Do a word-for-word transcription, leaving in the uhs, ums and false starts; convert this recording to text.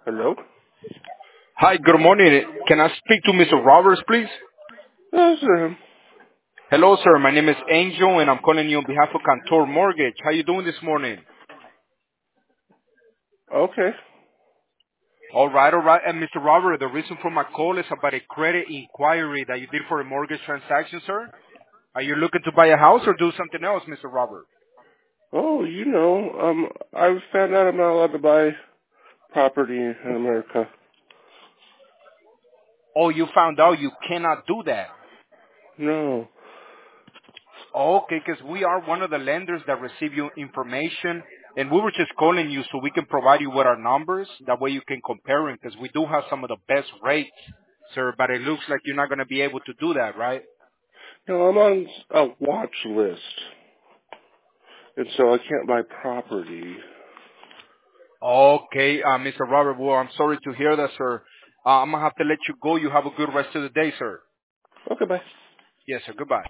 Hello? Hi, good morning. Can I speak to Mister Roberts, please? Yes, um, Hello, sir. My name is Angel, and I'm calling you on behalf of Cantor Mortgage. How you doing this morning? okay. All right, all right. And Mister Robert, the reason for my call is about a credit inquiry that you did for a mortgage transaction, sir. Are you looking to buy a house or do something else, Mister Robert? Oh, you know, um, I found out I'm not allowed to buy property in America. Oh, you found out you cannot do that. No. Okay, because we are one of the lenders that receive your information, and we were just calling you so we can provide you with our numbers. That way you can compare them, because we do have some of the best rates, sir. But it looks like you're not going to be able to do that, right? No, I'm on a watch list, and so I can't buy property. Okay, uh, Mister Robert, well, I'm sorry to hear that, sir. Uh, I'm going to have to let you go. You have a good rest of the day, sir. Okay, bye. Yes, sir. Goodbye.